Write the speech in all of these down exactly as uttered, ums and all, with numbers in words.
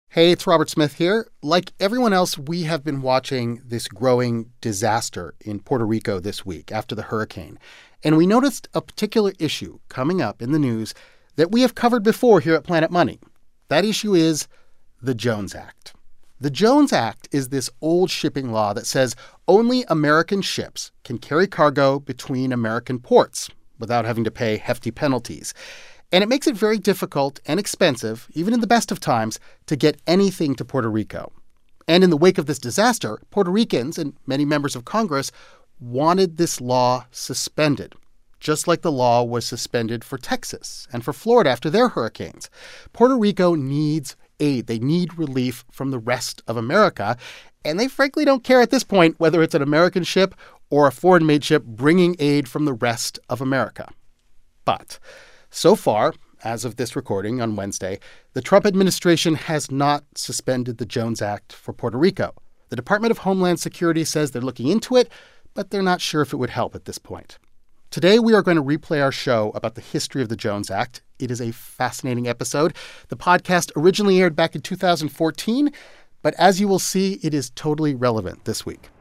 Hey, it's Robert Smith here. Like everyone else, we have been watching this growing disaster in Puerto Rico this week after the hurricane. And we noticed a particular issue coming up in the news that we have covered before here at Planet Money. That issue is the Jones Act. The Jones Act is this old shipping law that says only American ships can carry cargo between American ports without having to pay hefty penalties. And it makes it very difficult and expensive, even in the best of times, to get anything to Puerto Rico. And in the wake of this disaster, Puerto Ricans and many members of Congress wanted this law suspended, just like the law was suspended for Texas and for Florida after their hurricanes. Puerto Rico needs aid. They need relief from the rest of America. And they frankly don't care at this point whether it's an American ship or a foreign-made ship bringing aid from the rest of America. But so far, as of this recording on Wednesday, the Trump administration has not suspended the Jones Act for Puerto Rico. The Department of Homeland Security says they're looking into it, but they're not sure if it would help at this point. Today, we are going to replay our show about the history of the Jones Act. It is a fascinating episode. The podcast originally aired back in two thousand fourteen, but as you will see, it is totally relevant this week.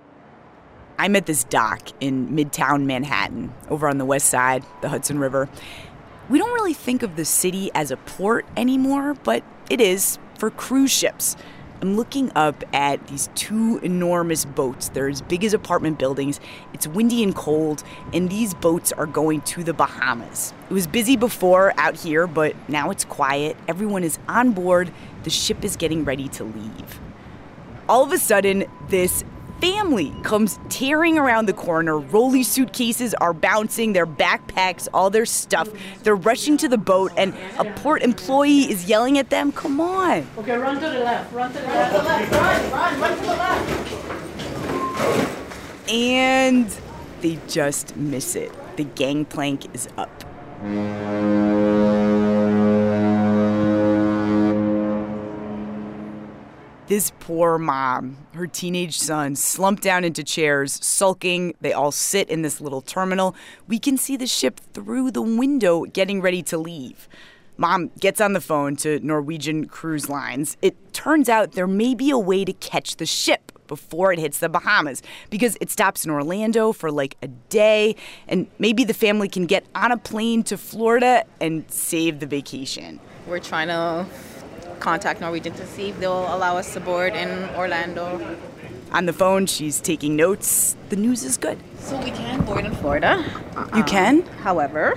I'm at this dock in Midtown Manhattan, over on the west side, the Hudson River. We don't really think of the city as a port anymore, but it is for cruise ships. I'm looking up at these two enormous boats. They're as big as apartment buildings. It's windy and cold, and these boats are going to the Bahamas. It was busy before out here, but now it's quiet. Everyone is on board. The ship is getting ready to leave. All of a sudden, this family comes tearing around the corner. Rolly suitcases are bouncing, their backpacks, all their stuff. They're rushing to the boat, and a port employee is yelling at them, "Come on." Okay, run to the left, run to the left, run, run, run to the left. And they just miss it. The gangplank is up. This poor mom, her teenage son, slumped down into chairs, sulking. They all sit in this little terminal. We can see the ship through the window getting ready to leave. Mom gets on the phone to Norwegian Cruise Lines. It turns out there may be a way to catch the ship before it hits the Bahamas because it stops in Orlando for like a day, and maybe the family can get on a plane to Florida and save the vacation. We're trying to contact Norwegian to see if they'll allow us to board in Orlando. On the phone, she's taking notes. The news is good. So we can board in Florida. You um, can? However,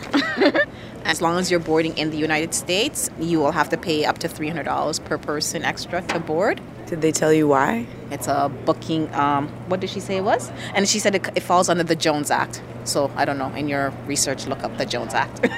as long as you're boarding in the United States, you will have to pay up to three hundred dollars per person extra to board. Did they tell you why? It's a booking, um, what did she say it was? And she said it, it falls under the Jones Act. So I don't know, in your research, look up the Jones Act.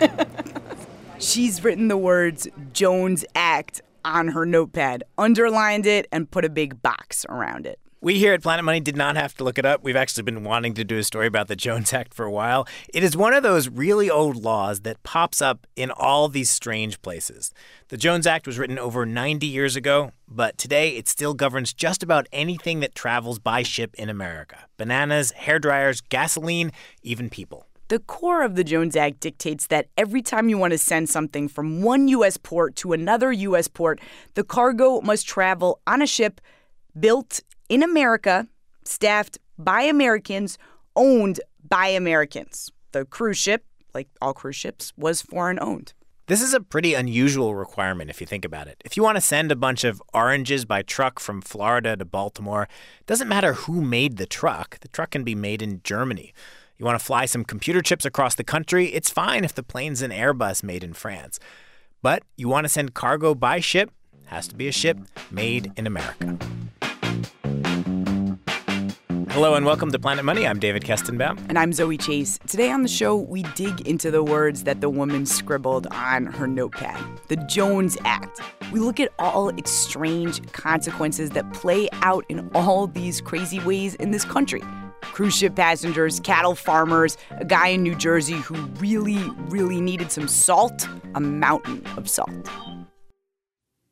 She's written the words Jones Act on her notepad, underlined it, and put a big box around it. We here at Planet Money did not have to look it up. We've actually been wanting to do a story about the Jones Act for a while. It is one of those really old laws that pops up in all these strange places. The Jones Act was written over ninety years ago, but today it still governs just about anything that travels by ship in America. Bananas, hairdryers, gasoline, even people. The core of the Jones Act dictates that every time you want to send something from one U S port to another U S port, the cargo must travel on a ship built in America, staffed by Americans, owned by Americans. The cruise ship, like all cruise ships, was foreign-owned. This is a pretty unusual requirement if you think about it. If you want to send a bunch of oranges by truck from Florida to Baltimore, it doesn't matter who made the truck. The truck can be made in Germany. You want to fly some computer chips across the country, it's fine if the plane's an Airbus made in France. But you want to send cargo by ship, has to be a ship made in America. Hello and welcome to Planet Money. I'm David Kestenbaum. And I'm Zoe Chase. Today on the show, we dig into the words that the woman scribbled on her notepad, the Jones Act. We look at all its strange consequences that play out in all these crazy ways in this country. Cruise ship passengers, cattle farmers, a guy in New Jersey who really, really needed some salt, a mountain of salt.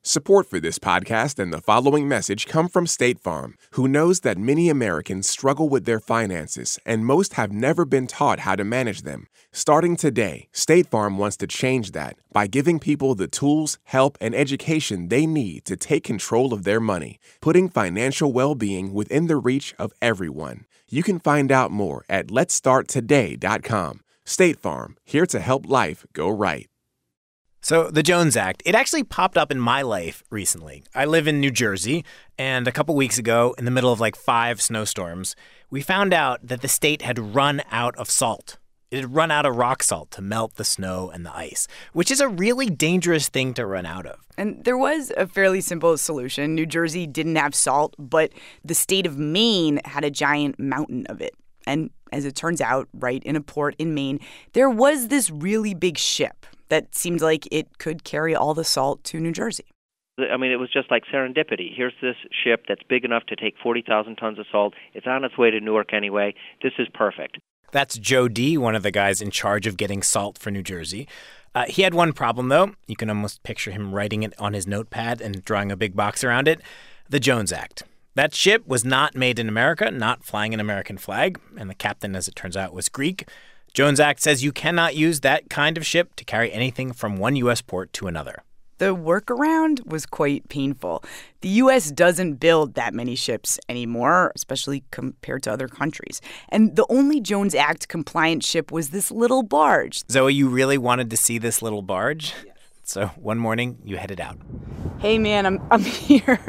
Support for this podcast and the following message come from State Farm, who knows that many Americans struggle with their finances and most have never been taught how to manage them. Starting today, State Farm wants to change that by giving people the tools, help, and education they need to take control of their money, putting financial well-being within the reach of everyone. You can find out more at lets start today dot com. State Farm, here to help life go right. So the Jones Act, it actually popped up in my life recently. I live in New Jersey, and a couple weeks ago, in the middle of like five snowstorms, we found out that the state had run out of salt. It had run out of rock salt to melt the snow and the ice, which is a really dangerous thing to run out of. And there was a fairly simple solution. New Jersey didn't have salt, but the state of Maine had a giant mountain of it. And as it turns out, right in a port in Maine, there was this really big ship that seemed like it could carry all the salt to New Jersey. I mean, it was just like serendipity. Here's this ship that's big enough to take forty thousand tons of salt. It's on its way to Newark anyway. This is perfect. That's Joe D., one of the guys in charge of getting salt for New Jersey. Uh, he had one problem, though. You can almost picture him writing it on his notepad and drawing a big box around it. The Jones Act. That ship was not made in America, not flying an American flag, and the captain, as it turns out, was Greek. Jones Act says you cannot use that kind of ship to carry anything from one U S port to another. The workaround was quite painful. The U S doesn't build that many ships anymore, especially compared to other countries. And the only Jones Act compliant ship was this little barge. Zoe, you really wanted to see this little barge? Yes. So one morning, you headed out. Hey, man, I'm I'm here.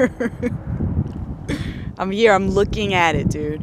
I'm here. I'm looking at it, dude.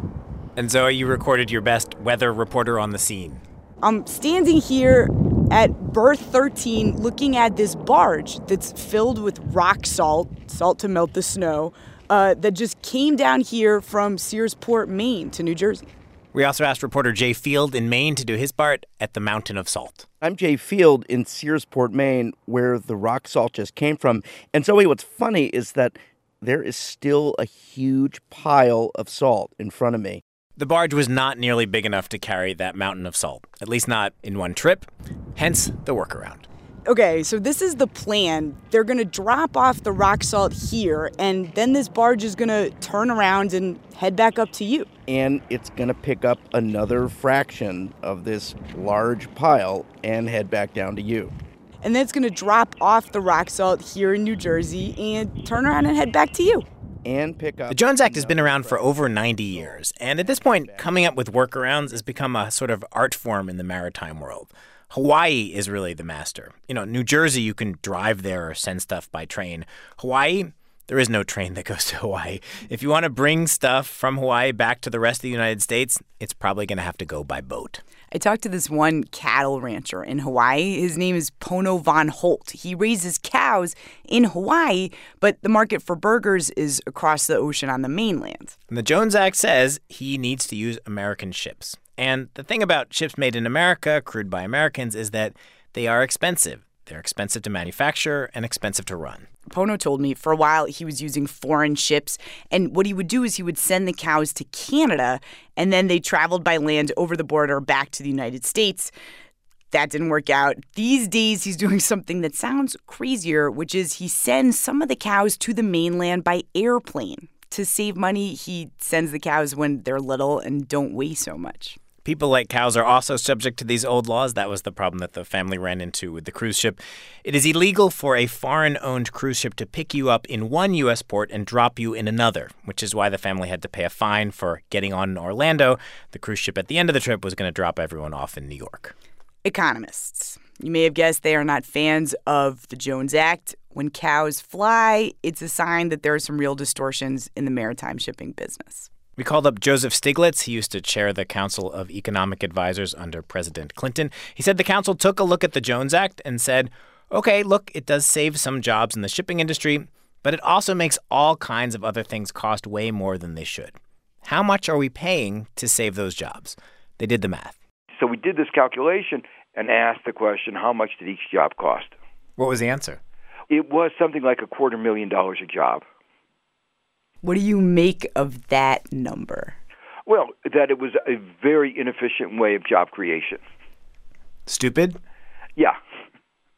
And Zoe, you recorded your best weather reporter on the scene. I'm standing here at berth thirteen looking at this barge that's filled with rock salt, salt to melt the snow, uh, that just came down here from Searsport, Maine to New Jersey. We also asked reporter Jay Field in Maine to do his part at the Mountain of Salt. I'm Jay Field in Searsport, Maine, where the rock salt just came from. And Zoe, what's funny is that there is still a huge pile of salt in front of me. The barge was not nearly big enough to carry that mountain of salt, at least not in one trip, hence the workaround. Okay, so this is the plan. They're going to drop off the rock salt here, and then this barge is going to turn around and head back up to you. And it's going to pick up another fraction of this large pile and head back down to you. And then it's going to drop off the rock salt here in New Jersey and turn around and head back to you. And pick up. The Jones Act has been around for over ninety years, and at this point, coming up with workarounds has become a sort of art form in the maritime world. Hawaii is really the master. You know, New Jersey, you can drive there or send stuff by train. Hawaii, there is no train that goes to Hawaii. If you want to bring stuff from Hawaii back to the rest of the United States, it's probably going to have to go by boat. I talked to this one cattle rancher in Hawaii. His name is Pono Von Holt. He raises cows in Hawaii, but the market for burgers is across the ocean on the mainland. And the Jones Act says he needs to use American ships. And the thing about ships made in America, crewed by Americans, is that they are expensive. They're expensive to manufacture and expensive to run. Pono told me for a while he was using foreign ships, and what he would do is he would send the cows to Canada, and then they traveled by land over the border back to the United States. That didn't work out. These days, he's doing something that sounds crazier, which is he sends some of the cows to the mainland by airplane. To save money, he sends the cows when they're little and don't weigh so much. People like cows are also subject to these old laws. That was the problem that the family ran into with the cruise ship. It is illegal for a foreign-owned cruise ship to pick you up in one U S port and drop you in another, which is why the family had to pay a fine for getting on in Orlando. The cruise ship at the end of the trip was going to drop everyone off in New York. Economists. You may have guessed they are not fans of the Jones Act. When cows fly, it's a sign that there are some real distortions in the maritime shipping business. We called up Joseph Stiglitz. He used to chair the Council of Economic Advisors under President Clinton. He said the council took a look at the Jones Act and said, okay, look, it does save some jobs in the shipping industry, but it also makes all kinds of other things cost way more than they should. How much are we paying to save those jobs? They did the math. So we did this calculation and asked the question, how much did each job cost? What was the answer? It was something like a quarter million dollars a job. What do you make of that number? Well, that it was a very inefficient way of job creation. Stupid? Yeah.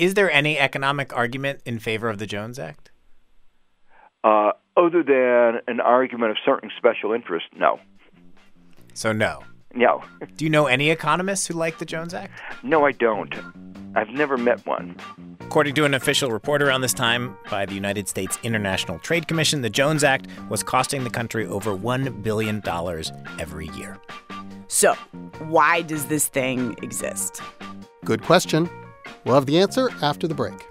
Is there any economic argument in favor of the Jones Act? Uh, other than an argument of certain special interest, no. So no. No. Do you know any economists who like the Jones Act? No, I don't. I've never met one. According to an official report around this time by the United States International Trade Commission, the Jones Act was costing the country over one billion dollars every year. So, why does this thing exist? Good question. We'll have the answer after the break.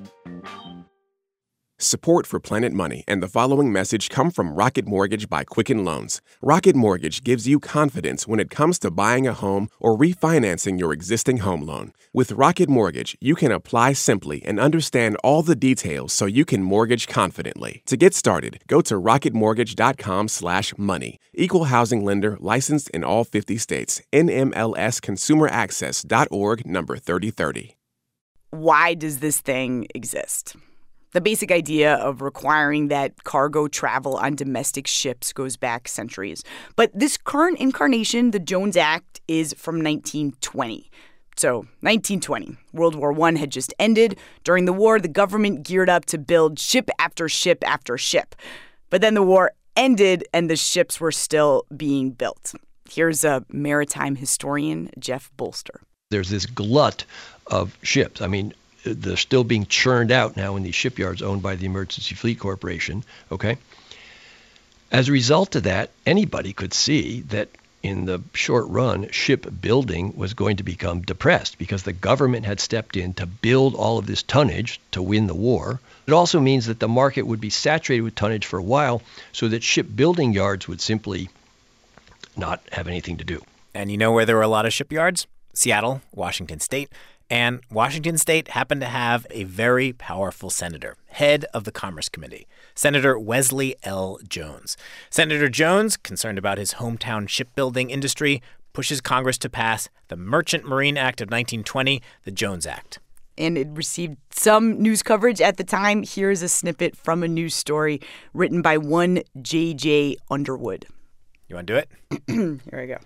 Support for Planet Money and the following message come from Rocket Mortgage by Quicken Loans. Rocket Mortgage gives you confidence when it comes to buying a home or refinancing your existing home loan. With Rocket Mortgage, you can apply simply and understand all the details so you can mortgage confidently. To get started, go to rocketmortgage.com slash money. Equal housing lender licensed in all fifty states. N M L S consumer access dot org number thirty thirty. Why does this thing exist? The basic idea of requiring that cargo travel on domestic ships goes back centuries. But this current incarnation, the Jones Act, is from nineteen twenty. So, nineteen twenty, World War One had just ended. During the war, the government geared up to build ship after ship after ship. But then the war ended and the ships were still being built. Here's a maritime historian, Jeff Bolster. There's this glut of ships. I mean, they're still being churned out now in these shipyards owned by the Emergency Fleet Corporation, okay? As a result of that, anybody could see that in the short run, shipbuilding was going to become depressed because the government had stepped in to build all of this tonnage to win the war. It also means that the market would be saturated with tonnage for a while so that shipbuilding yards would simply not have anything to do. And you know where there were a lot of shipyards? Seattle, Washington State. And Washington State happened to have a very powerful senator, head of the Commerce Committee, Senator Wesley L. Jones. Senator Jones, concerned about his hometown shipbuilding industry, pushes Congress to pass the Merchant Marine Act of nineteen twenty, the Jones Act. And it received some news coverage at the time. Here's a snippet from a news story written by one J J Underwood. You want to do it? Here I go.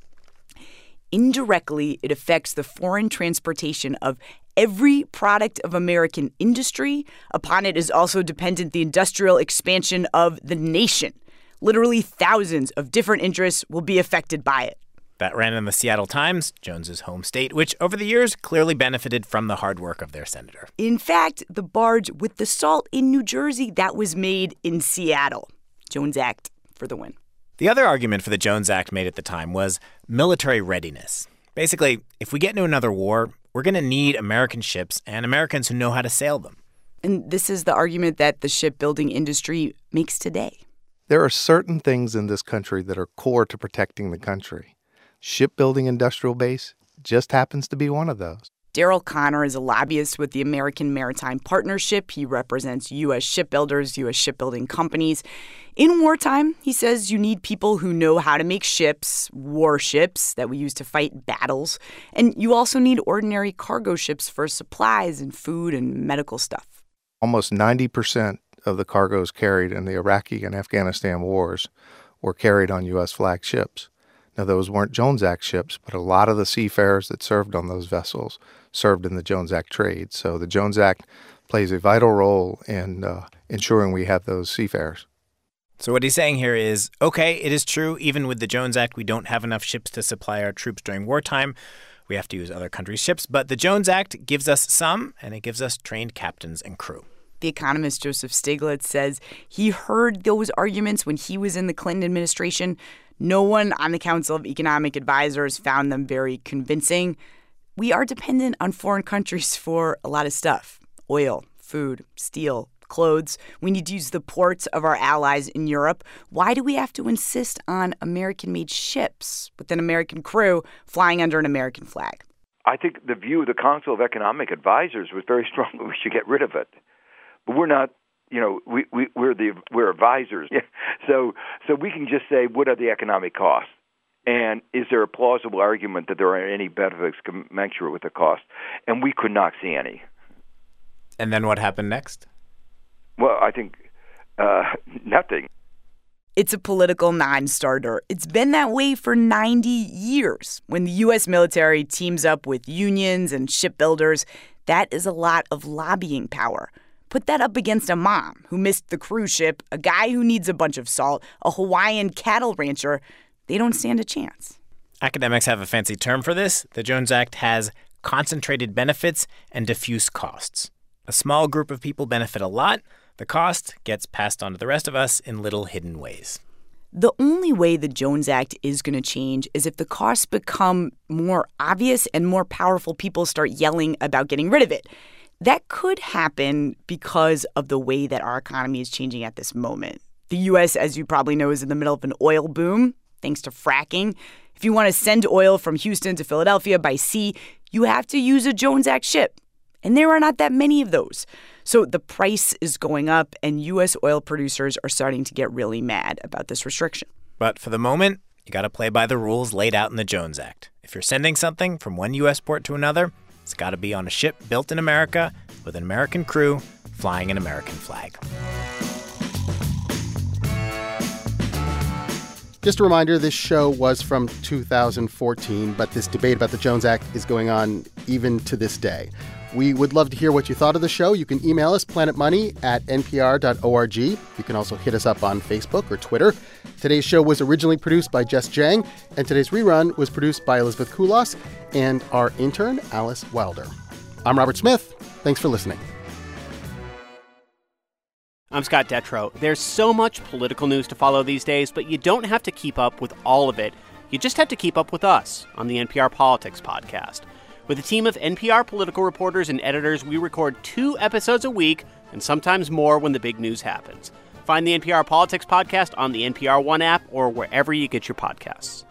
Indirectly, it affects the foreign transportation of every product of American industry. Upon it is also dependent the industrial expansion of the nation. Literally thousands of different interests will be affected by it. That ran in the Seattle Times, Jones's home state, which over the years clearly benefited from the hard work of their senator. In fact, the barge with the salt in New Jersey, that was made in Seattle. Jones Act for the win. The other argument for the Jones Act made at the time was military readiness. Basically, if we get into another war, we're going to need American ships and Americans who know how to sail them. And this is the argument that the shipbuilding industry makes today. There are certain things in this country that are core to protecting the country. Shipbuilding industrial base just happens to be one of those. Daryl Connor is a lobbyist with the American Maritime Partnership. He represents U S shipbuilders, U S shipbuilding companies. In wartime, he says you need people who know how to make ships, warships that we use to fight battles. And you also need ordinary cargo ships for supplies and food and medical stuff. Almost ninety percent of the cargoes carried in the Iraqi and Afghanistan wars were carried on U S flagged ships. Now, those weren't Jones Act ships, but a lot of the seafarers that served on those vessels served in the Jones Act trade. So the Jones Act plays a vital role in uh, ensuring we have those seafarers. So what he's saying here is, okay, it is true, even with the Jones Act, we don't have enough ships to supply our troops during wartime. We have to use other countries' ships. But the Jones Act gives us some, and it gives us trained captains and crew. The economist Joseph Stiglitz says he heard those arguments when he was in the Clinton administration. No one on the Council of Economic Advisors found them very convincing. We are dependent on foreign countries for a lot of stuff: oil, food, steel, clothes. We need to use the ports of our allies in Europe. Why do we have to insist on American-made ships with an American crew flying under an American flag? I think the view of the Council of Economic Advisors was very strong that we should get rid of it. But we're not, you know, we, we, we're the we're advisors. so so we can just say, what are the economic costs? And is there a plausible argument that there are any benefits commensurate with the cost? And we could not see any. And then what happened next? Well, I think uh, nothing. It's a political non-starter. It's been that way for ninety years. When the U S military teams up with unions and shipbuilders, That is a lot of lobbying power. Put that up against a mom who missed the cruise ship, a guy who needs a bunch of salt, a Hawaiian cattle rancher. They don't stand a chance. Academics have a fancy term for this. The Jones Act has concentrated benefits and diffuse costs. A small group of people benefit a lot. The cost gets passed on to the rest of us in little hidden ways. The only way the Jones Act is going to change is if the costs become more obvious and more powerful people start yelling about getting rid of it. That could happen because of the way that our economy is changing at this moment. The U S, as you probably know, is in the middle of an oil boom, thanks to fracking. If you want to send oil from Houston to Philadelphia by sea, you have to use a Jones Act ship. And there are not that many of those. So the price is going up, and U S oil producers are starting to get really mad about this restriction. But for the moment, you got to play by the rules laid out in the Jones Act. If you're sending something from one U S port to another, it's got to be on a ship built in America with an American crew flying an American flag. Just a reminder, this show was from two thousand fourteen, but this debate about the Jones Act is going on even to this day. We would love to hear what you thought of the show. You can email us, planetmoney at n p r dot org. You can also hit us up on Facebook or Twitter. Today's show was originally produced by Jess Jang, and today's rerun was produced by Elizabeth Kulas and our intern, Alice Wilder. I'm Robert Smith. Thanks for listening. I'm Scott Detrow. There's so much political news to follow these days, but you don't have to keep up with all of it. You just have to keep up with us on the N P R Politics Podcast. With a team of N P R political reporters and editors, we record two episodes a week and sometimes more when the big news happens. Find the N P R Politics Podcast on the N P R One app or wherever you get your podcasts.